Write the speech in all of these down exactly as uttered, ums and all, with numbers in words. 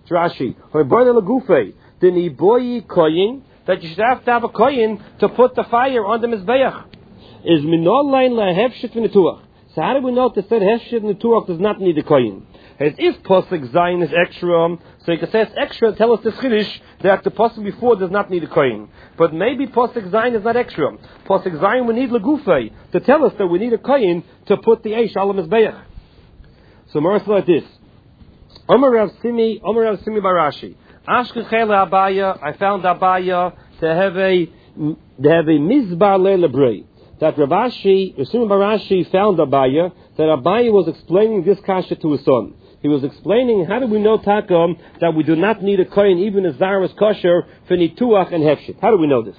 Rashi. The niboyi koyin, that you should have to have a koyin to put the fire on the mizbeach. Is minol line lahefshit v'netuach. So how do we know that said hefshit v'netuach does not need a koyin? As if posuk zayin is extra, so you can say it's extra. Tell us the chiddush that the posuk before does not need a koyin. But maybe posuk zayin is not extra. Posuk zayin we need legufei to tell us that we need a koyin to put the eish al mizbeach. So Martha like this. Omer Rav Simi, Omer Rav Simi Barashi. Ashkechele Abaya, I found Abaya to have a to have a mizbar le'lebrei. That Rav Ashi, Rav Simi Barashi found Abaya that Abaya was explaining this kasha to his son. He was explaining how do we know takom that we do not need a kohen even as zar is kosher for nituach and hefshit. How do we know this?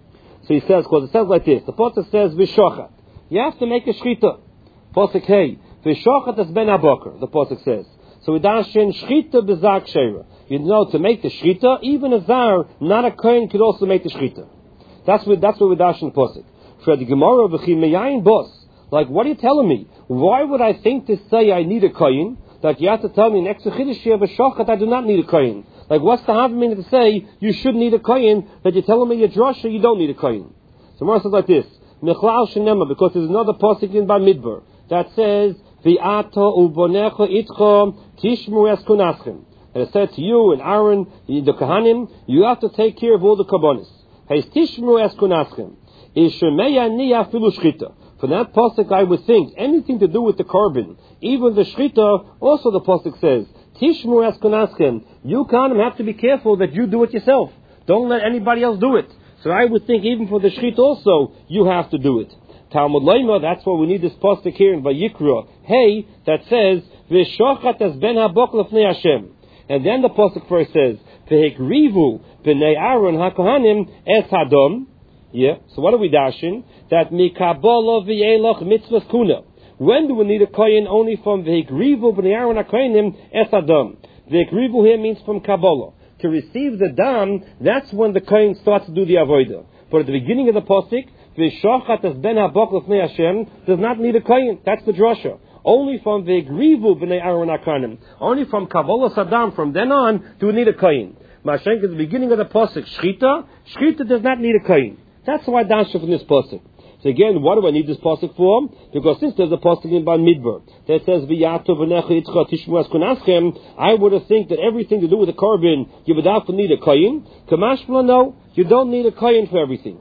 So he says, because it says like this. The pasuk says v'shochat. You have to make a shchita. Pasuk hey v'shochat as ben abokar. The pasuk says. So we dashin shchita b'zar kshera. You know to make the shchita, even a zar, not a kohen, could also make the shchita. That's what that's what we dashin pasuk. For the Gemara v'chi meyayin bos. Like, what are you telling me? Why would I think to say I need a kohen? That you have to tell me next to chiddush you have a shochat, I do not need a kohen. Like, what's the half meaning to say you should need a kohen? That you're telling me you're drasha, you don't need a kohen. So Gemara says like this: Mechlal shenema, because there's another pasuk in Bamidbar that says v'ato ubonecha itcha tishmu es kunaschem. And it said to you and Aaron, the Kohanim, you have to take care of all the kabbonis. Hey, tishmu es kunaschem. Ishemeya niya filu shchita. For that pasuk, I would think anything to do with the korban, even the shchita. Also, the pasuk says, "Tishmu es kunaschem." You Kohanim have to be careful that you do it yourself. Don't let anybody else do it. So I would think even for the shchita also, you have to do it. Talmud Leima, that's why we need this pasuk here in Vayikra. Hey, that says, "V'shochat es ben habok lefnei Hashem." And then the pasuk first says, "V'hekrivu b'nei Aaron hakohanim es hadom." Yeah. So what are we dashing? That mikabola v'yelach mitzvahs kuna. When do we need a kohen? Only from v'hikrivu b'nei Aaron hakohanim es hadom. V'hikrivu here means from kabbalah. To receive the dam, that's when the kohen starts to do the avodah. But at the beginning of the pasuk, v'shochat es ben habok lefnei Hashem does not need a kohen. That's the drasha. Only from v'hikrivu b'nei Aaron hakohanim. Only from kabbalah sadam. From then on, do we need a kohen. Mashenk at the beginning of the pasuk, shchita. Shchita does not need a kohen. That's why I dash from this pasuk. So again, what do I need this pasuk for? Because since there's a pasuk in Bamidbar that says v'yato v'necha yitzcha tishmu es kunaschem, I would have think that everything to do with the korban you would have to need a kohen. Kamashma, no, you don't need a kohen for everything.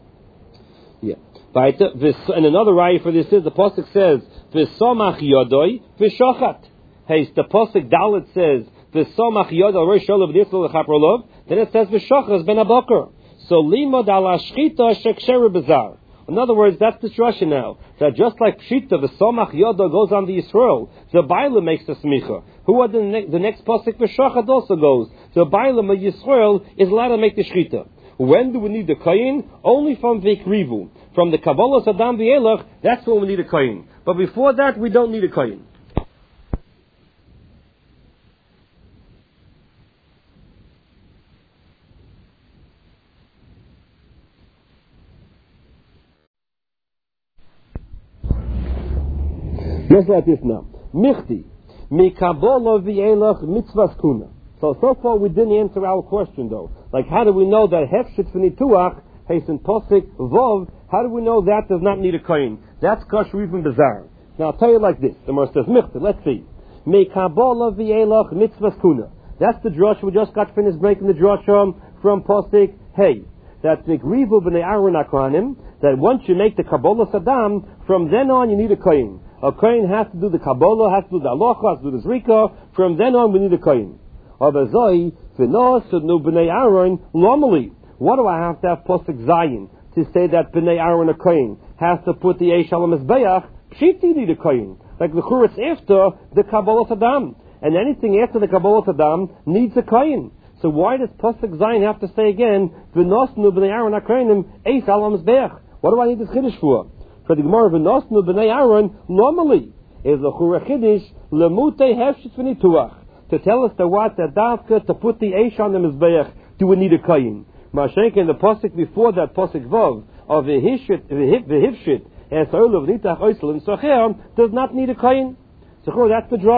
Yeah. But and another raya for this is the pasuk says v'samach yodoi v'shochat. Hey, the pasuk Dalet says v'samach yodoi rosh olav v'nisol lechaprolov. Then it says v'shochat ben abokar. So limod ala shchita shekshera bezar. In other words, that's the drasha now. That just like pshita, the somach yoda goes on the Yisrael, the baila makes the smicha. Who are the, ne- the next pasuk for shachad also goes. The baila of Yisrael is allowed to make the shchita. When do we need the kohen? Only from v'ikrivu. From the kabbalah sadam v'elach, that's when we need a kohen. But before that, we don't need a kohen. Just like this now. Michti. Mikabola v'elach mitzvahs kuna. So, so far we didn't answer our question though. Like, how do we know that hefshit v'nituach, hasten posik, vov, how do we know that does not need a kohen? That's kosher even bizarre. Now I'll tell you like this. The Gemara says, Michti, let's see. Mikabola v'elach mitzvahs kuna. That's the drasha. We just got finished breaking the drasha from posik, hey. That's mikrivu b'nei Aaron hakohanim, that once you make the kabbalah sadam, from then on you need a kohen. A kohen has to do the kabbalah, has to do the halacha, has to do the zrika. From then on, we need a kohen. Avazoi v'nos nu b'nei Aaron normally. What do I have to have posuk zayin to say that b'nei Aaron a kohen has to put the eish al mizbeach? Pshiti need a kohen. Like the churetz after the kabbalah sadam, and anything after the kabbalah sadam needs a kohen. So why does posuk zayin have to say again v'nos nu b'nei Aaron a kohenim eish al mizbeach? What do I need this chiddush for? For the Gemara v'nosnu b'nei Aaron normally is the chura chiddush lemutei hefshit v'nituach to tell us the what that davka to put the eish on the mizbeach. Do we need a kohen? Mashenk in the pasuk before that pasuk vav of v'hishit v'hivshit as olav nitach oisel and socher does not need a kohen. So that's the drasha.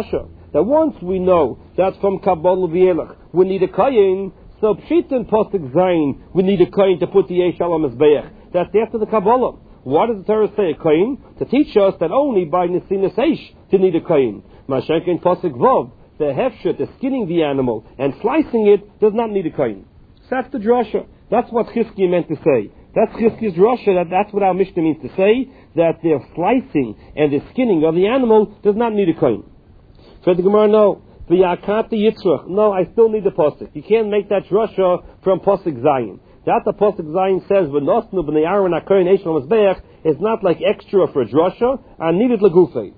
that once we know that from Kabbalah V'elach we need a koyin, so Pshit and Posuk Zayin we need a koyin to put the Eish al HaMizbeach. That's after the Kabbalah. What does the Torah say, a koyin? To teach us that only by Nesinas Eish to need a koyin. Mashenk in Posuk Vav, the hefshet, the skinning the animal and slicing it, does not need a koyin. So that's the drasha. That's what Chizkiah meant to say. That's Chizkiah's drasha. That that's what our Mishnah means to say, that the slicing and the skinning of the animal does not need a koyin. So the Gemara, no. No, I still need the Posuk. You can't make that drasha from Posuk Zayin. That the Posuk Zayin says, "V'nosnu b'nei Aaron ha'kohen eish l'mizbeach," is not like extra for a drasha. I need it legufei.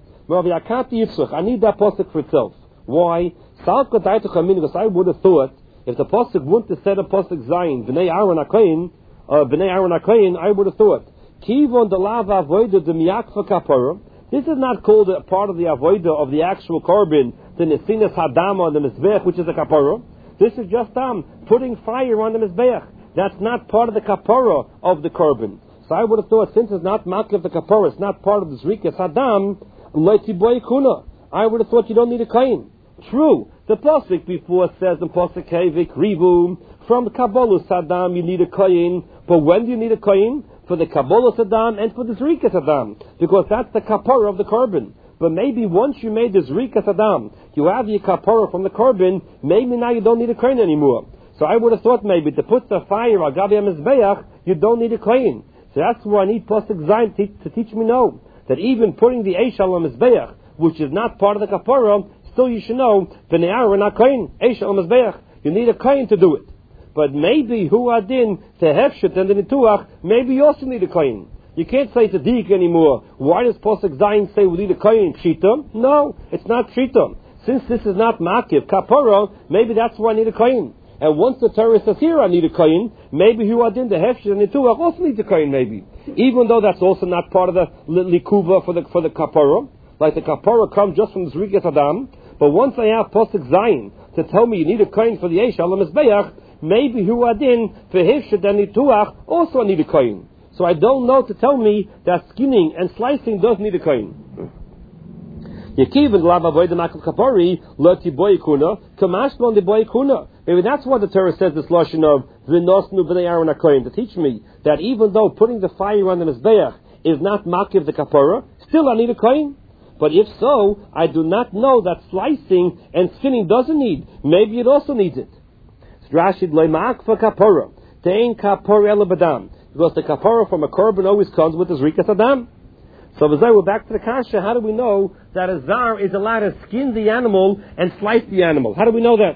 I need that Posuk for itself. Why? Because I would have thought if the Posuk wouldn't have said a Posuk Zayin, b'nei Aaron ha'kohen, uh, b'nei Aaron ha'kohen, I would have thought Kivon delav avoida demiyakfa kapara. This is not called a part of the avoida of the actual korban, the nesinas hadama on the mizbeach, which is a kapara. This is just um putting fire on the mizbeach. That's not part of the kapara of the korban. So I would have thought, since it's not makif of the kapara, it's not part of the zrikas hadam, leiti boy kuna. I would have thought you don't need a kain. True, the pasuk before says in pasuk hevik rivu from the kabbalah sadam you need a kain, but when do you need a kain? For the kabbalah sadam and for the zrikas hadam, because that's the kapara of the korban. But maybe once you made the zrikas hadam, you have your kapara from the korban. Maybe now you don't need a kain anymore. So I would have thought maybe to put the fire al gabi mizbeach, you don't need a kain. So that's why I need pasuk zayin to, to teach me no, that even putting the eish al mizbeach, which is not part of the kapara, still you should know b'nei Aaron ha'kohen eish al mizbeach. You need a kain to do it. But maybe hu adin to hefshet and the nituach, maybe you also need a kain. You can't say tzaddik anymore. Why does pasuk zayin say we need a kain pshita? No, it's not pshita. Since this is not makiv kapara, maybe that's why I need a kain. And once the Torah says here I need a koyin, maybe who are in the hefshet and the nituach also needs a koyin, maybe. Even though that's also not part of the likuva for the for the kapara, like the kapara comes just from the zrikas hadam. But once I have pasuk zayin to tell me you need a koyin for the eish al mizbeach, maybe who are in for hefshet and nituach also need a koyin. So I don't know to tell me that skinning and slicing does need a koyin. Maybe that's what the Torah says, this lashon of v'nosnu b'nei Aaron ha'kohen, to teach me that even though putting the fire on the mizbeach is not makiv the kapara, still I need a kohen. But if so, I do not know that slicing and skinning doesn't need. Maybe it also needs it. Rashid le'mak for kapara, tein kapara elabadam, because the kapara from a korban always comes with the zrikas hadam. So we're back to the kasha. How do we know that a zar is allowed to skin the animal and slice the animal? How do we know that?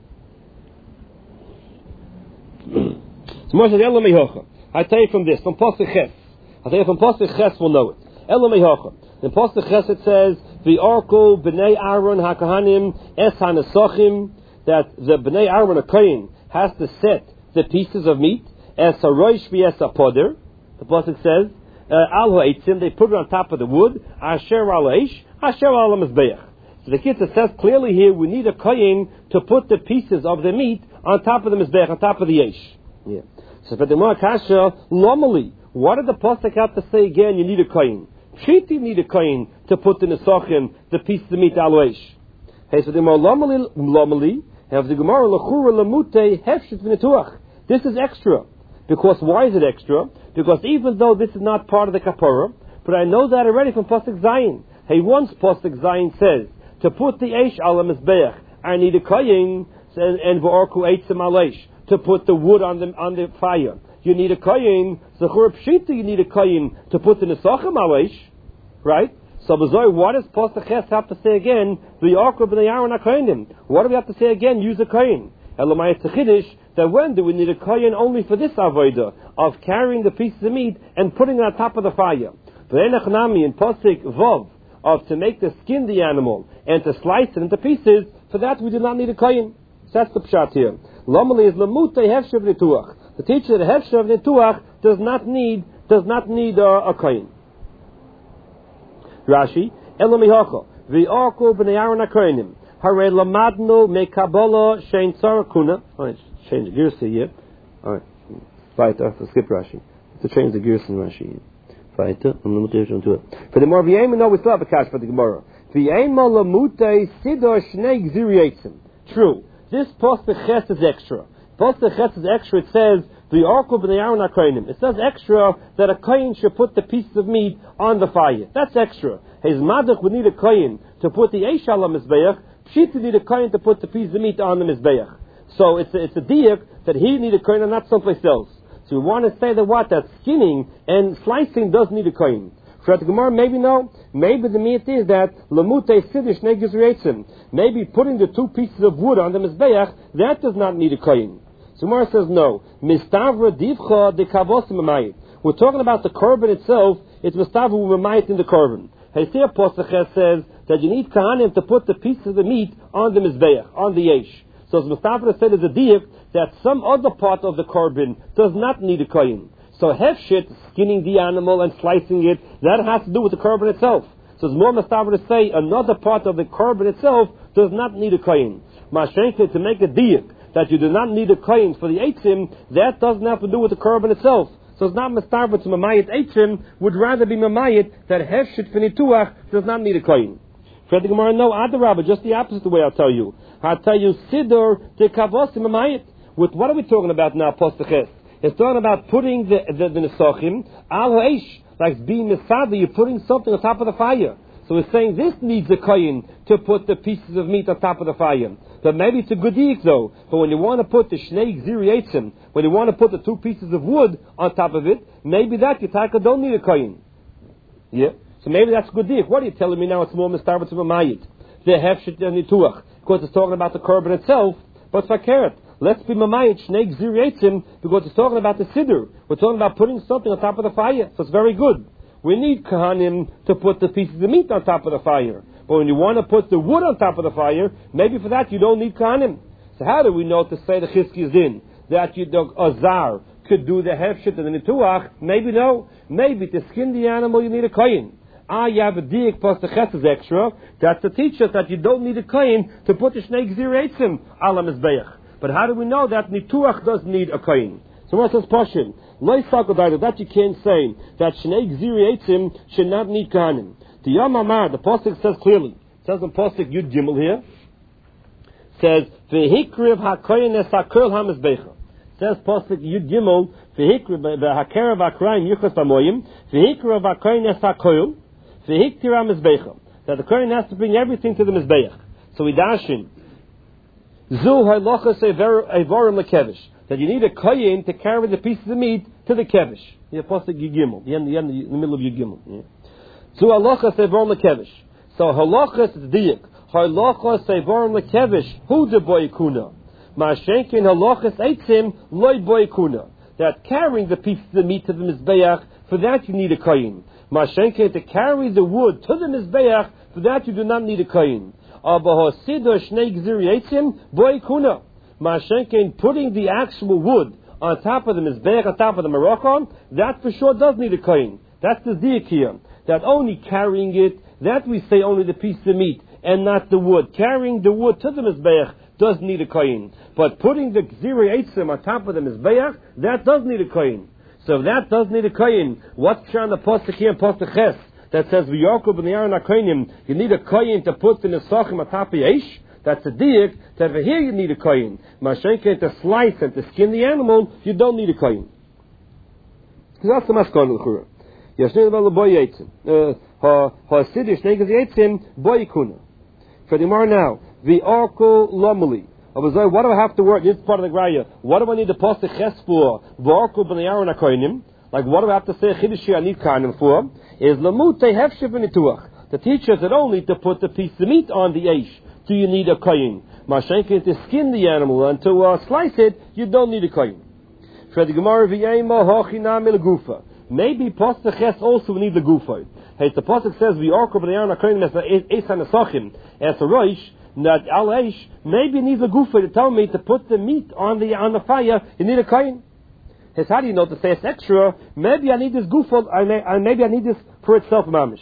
I tell you from this, from Pasuk Ches. I tell you from Pasuk Ches we'll know it. In Pasuk Ches it says, V'orku b'nei Aaron ha'kahanim es ha'nesachim, that the b'nei Aaron ha'kohen has to set the pieces of meat as a roish v'es a poder. The Pasuk says, Al ha'etzim, they put it on top of the wood, asher al ha'esh, asher al ha'mizbeach. So the Kitzur says clearly here, we need a kohen to put the pieces of the meat on top of the mizbeach, on top of the yesh. Yeah. So for the Kasha, normally, what did the Pasuk have to say again? You need a kohen. Pshit, you need a kohen to put in the sochin the pieces of meat al ha'esh. Hey, so the normally, normally, have the Gemara lechura lamute hefshit v'netuach. This is extra. Because why is it extra? Because even though this is not part of the kapara, but I know that already from Pasuk Zayin. Hey, once Pasuk Zayin says to put the eish al mizbeach, I need a kohen, and v'orku eitzim al eish, to put the wood on the on the fire. You need a kohen. Zechur pshita, you need a kohen to put the nesachim al eish, right? So, B'zoi, what does Pasuk Ches have to say again? V'orku b'nei Aaron ha'kohenim. What do we have to say again? Use a kohen. Elamai Tzechidish, that when do we need a kohen only for this avodah of carrying the pieces of meat and putting it on top of the fire? V'enach nami in Pasuk Vav of to make the skin the animal and to slice it into pieces. For that we do not need a kohen. So that's the pshat here. Lomali is lamute hefshev netuach. The teacher that hefshev netuach does not need does not need uh, a kohen. Rashi elamihacha v'orku b'nei Aaron ha'kohenim. Hare lamadnu mekabala shein tzara kuna. All right, change the gears here. All right, weiter. So skip Rashi. To change the gears in Rashi. Weiter. I'm not going to do it. For the more v'yem, no, we still have a cash for the Gemara. V'yema lamute sidor shnei gzirietzim. True. This Pasuk Ches is extra. Pasuk Ches is extra. It says, V'yorku b'nei Aaron HaKohanim. It says extra that a kohen should put the pieces of meat on the fire. That's extra. His madach would need a kohen to put the eish al mizbeach. Pshit would need a kohen to put the pieces of meat on the mizbeach. So it's a, it's a diak that he need a kohen and not someplace else. So we want to say that what? That skinning and slicing does need a kohen. For the Gemara, maybe no. Maybe the meat is that lamute sidish negis reitzim. Maybe putting the two pieces of wood on the mizbeach, that does not need a kohen. So Gemara says no. Mistavra divcha de kavosim amayit. We're talking about the korban itself. It's mistavra u'mamayit in the korban. Hesir Posach says that you need kahanim to put the pieces of the meat on the mizbeach, on the yesh. So as Mistavra said, is a diak that some other part of the korban does not need a kohen. So hefshit, skinning the animal and slicing it, that has to do with the korban itself. So it's more Mistavra to say another part of the korban itself does not need a kohen. Mashenke, to make a diak that you do not need a kohen for the eitzim, that doesn't have to do with the korban itself. So it's not Mistavra to mamayit eitzim, would rather be mamayit that hefshit finituach does not need a kohen. For the Gemara, no, Adarabba, just the opposite way I'll tell you. I'll tell you, Siddur de kavosim mamayit. With what are we talking about now, Postaches? It's talking about putting the the, the nesachim al ha'esh, like being misada, you're putting something on top of the fire. So we're saying this needs a kohen to put the pieces of meat on top of the fire. But maybe it's a good deek though. But when you want to put the shnei gzirietzim, when you want to put the two pieces of wood on top of it, maybe that Yitaka don't need a kohen. Yeah. So maybe that's a good deek. What are you telling me now? It's more mistarbat to mamayit. The hefshit and nituach. Because it's talking about the korban itself, but fakeret. Let's be mamayit shnei gzirietzim because it's talking about the siddur. We're talking about putting something on top of the fire. So it's very good. We need kahanim to put the pieces of meat on top of the fire. But when you want to put the wood on top of the fire, maybe for that you don't need kahanim. So how do we know to say the chizki is in? That you, the azar could do the hefshit and the nituach? Maybe no. Maybe to skin the animal you need a kohen. Ah, you have a diak plus the ches is extra. That's to teach us that you don't need a kohen to put the shnei gzirietzim ala mizbeach. But how do we know that nituach does need a kohen? So what says Pashim? That you can't say that Shnei Gzirietzim should not need Kahanim. The Yom Amar, the Pasuk says clearly, it says in Pasuk Yud Gimel here, says, V'hikriv ha'koyin es ha'kol ha'mizbecha. Says Pasuk Yud Gimel, V'hikriv ha'kerev ha'krayim yuchas b'moyim, V'hikriv ha'koyin es ha'kol, V'hiktir ha'mizbecha. That the koyin has to bring everything to the mizbeach. So we dash in, Zu ha'lochas evorim lekevish. That you need a kohen to carry the pieces of meat to the kevish. Yeah, pasuk Yigimel. The end, the end, the middle of Yigimel. Yeah. So halacha sevorim lekevish. So halacha is diak. Halacha sevorim lekevish. Who the boy kuna? Ma'ashenkin halacha eitzim loy boy kuna. That carrying the pieces of meat to the mizbeach, for that you need a kohen. Ma'ashenkin to carry the wood to the mizbeach, for that you do not need a kohen. Aber hasidah shnei gziri eitzim boy kuna. Mashenkin putting the actual wood on top of the mizbeach, on top of the marachon, that for sure does need a kohen. That's the diak here. That only carrying it, that we say only the piece of meat and not the wood. Carrying the wood to the mizbeach does need a kohen. But putting the gzirei eitzim on top of the mizbeach, that does need a kohen. So if that does need a kohen, what's on the pasuk here in pasuk Ches that says v'yorku b'nei Aaron HaKohanim, you need a kohen to put the nesachim on top of yesh? That's a diak, that over here you need a kohen. Mashenke to slice and to skin the animal, you don't need a kohen. That's the maskon l'chura. Yashnei l'bal boy yitzim. Ha-sidish negas yitzim, boy kuna. For the more now, the orko lomeli. What do I have to work? This is part of the graya. What do I need the pasuk ches for? V'orko b'nei Aaron HaKohanim. Like what do I have to say chidishi I need kahanim for? Is lamute hefshiv v'nituach. To teach us that only to put the piece of meat on the eish do you need a kohen. Mashenkin to skin the animal and to uh, slice it, you don't need a kohen. For the Gemara v'yema hochinam el gufa. Maybe pasuk ches also need the gufa. Hey, the pasuk says v'yorku b'nei Aaron HaKohanim as a esan esachim as a roish that al eish. Maybe it needs a gufa to tell me to put the meat on the on the fire. You need a kohen. Hey, how do you know to say it's extra? Maybe I need this gufa. I may, I, maybe I need this for itself, mamish.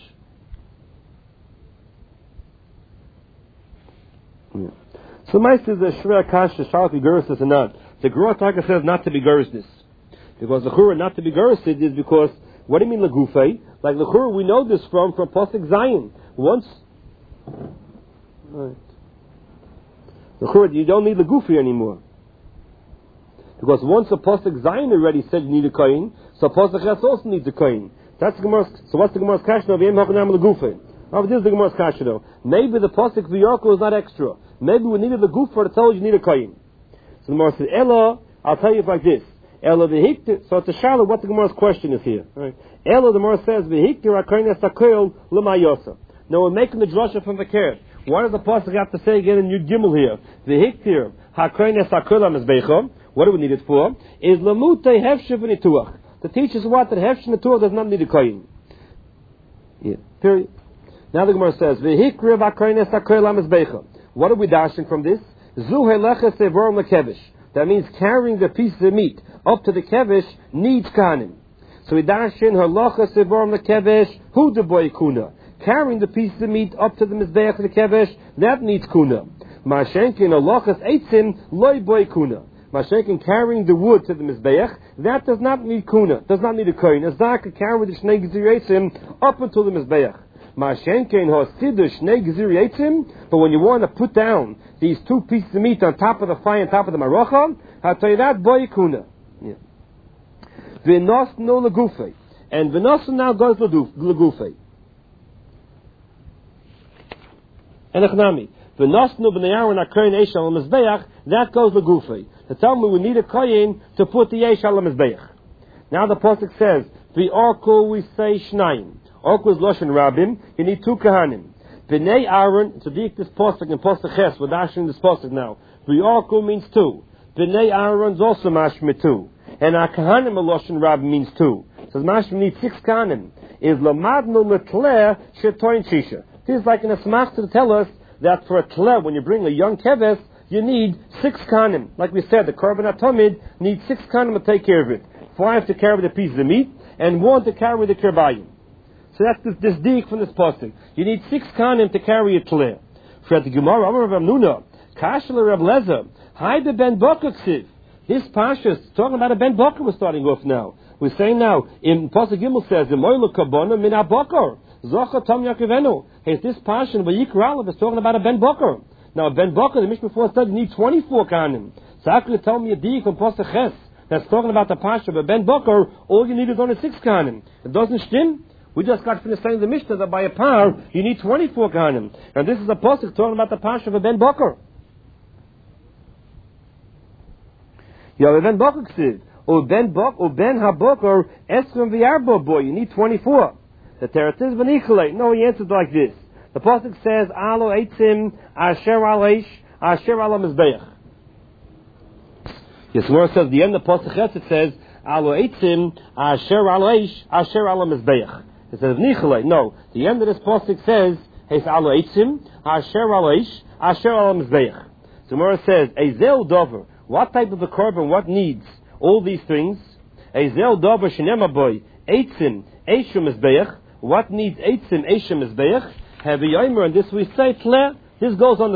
Yeah. So my says the shver kash the shall be gerus or not. The Gurah Taka says not to be gerus this. Because the chura not to be gerus is because what do you mean legufay? Like the chura we know this from from pasuk Zion. Once Right. You don't need the Gufi anymore. Because once the Pasuk Zion already said you need a Kohen, so Pasuk Ches also needs a Kohen. That's the Gemara's, so what's the Gemara's Kasha now? Oh, this is the Gemara's Kasha though. Maybe the Pasuk V'Yarko is not extra. Maybe we needed the Gufa to tell you you need a Kohen. So the Gemara says, Ella, I'll tell you like this. Ella v'hiktir, so it's a shallow, what the Gemara's question is here. Right? Ella, the Gemara says, v'hiktir ha'kohen es-hakoil l'mayosa. Now we're making the drasha from the Keret. What does the Pasuk have to say again in Yud Gimel here? V'hiktir ha'kohen es-hakoil ha'mizbecha. What do we need it for? Is lamutei hefshev v'nituach. To teach us what? That hefshev v'nituach does not need a kohen. Yeah. Period. Now the Gemara says, v'hiktir ha'kohen es-hakoil ha'mizbecha. What are we dashing from this? Zu helecha sevorim lekevish. That means carrying the pieces of meat up to the kevish needs kahanim. So we dash in halacha sevorim lekevish hu de boy kuna. Carrying the pieces of meat up to the mizbeach of the kevish, that needs kuna. Mashenkin halachas eitzim loy boy kuna. Mashenkin carrying the wood to the mizbeach, that does not need kuna, does not need a kohen. A zaka can carry the shnei gezir eitzim up until the mizbeach. Mashenkin hasidu shnei gezir eitzim, but when you want to put down these two pieces of meat on top of the fire, on top of the marocha, I'll tell you that boy kuna. V'nos no legufei, and v'nos now goes legufei. And echnami, v'nos no b'nei na kohen eish al mizbeach, that goes legufei. To tell me we need a kohen to put the eish al mizbeach. Now the pasuk says, v'orko we say shnayim. Orko is loshen rabim. You need two kahanim. B'nei Aaron, to dik this pasuk and pasuk ches, we're dashing this pasuk now. V'orko means two. B'nei Aaron's also mashmeh two. And our kahanim a loshen rabim means two. So mashmeh needs six kahanim. Is lamadnu letleh shetoin shisha. This is like in a smach to tell us that for a tleh, when you bring a young keves, you need six kahanim. Like we said, the korban atomid needs six kahanim to take care of it. Five to carry the pieces of meat, and one to carry the kerbayim. So that's this, this dig from this pasuk. You need six kahanim to carry a tleh. For the Gemara, Amar Rav Nuna, Kashla Rav Lezer, Haide ben Boker ksiv. This pasuk is talking about a ben Boker we're starting off now. We're saying now, in pasuk Gimel says, Emoylu kabona min ha-boker, Zocha tam yakivenu. Hey, this pasuk, Vayikra Alav, is talking about a ben Boker. Now, Ben Boker, the Mishnah before said you need twenty-four kahanim. So how could you tell me a dig from Pasuk Ches that's talking about the Pasha of Ben Boker, all you need is only six kahanim? It doesn't stim. We just got finished saying the Mishnah that by a par, you need twenty-four kahanim. And this is a Pasuk talking about the Pasha of Ben Boker. Yeah, Ben Boker said, O Ben Boker, O Ben HaBoker, Esrim V'Yarbo boy, you need twenty-four. The Teretis V'Nicholei. No, he answered like this. The pasuk says, "Alo eitzim asher aleish asher ala mizbeach." Yes, where it says the end of the pasuk it says, "Alo eitzim asher aleish asher ala mizbeach." It says nichalei. No, the end of this pasuk says, "Hey, alo eitzim asher aleish asher ala mizbeach." So where it says, "Ezel dover." What type of the korban? What needs all these things? Ezel dover shenema boy eitzim eishum mizbeach. What needs eitzim eishum mizbeach? Have a yomer, and this we say tleh. This goes on the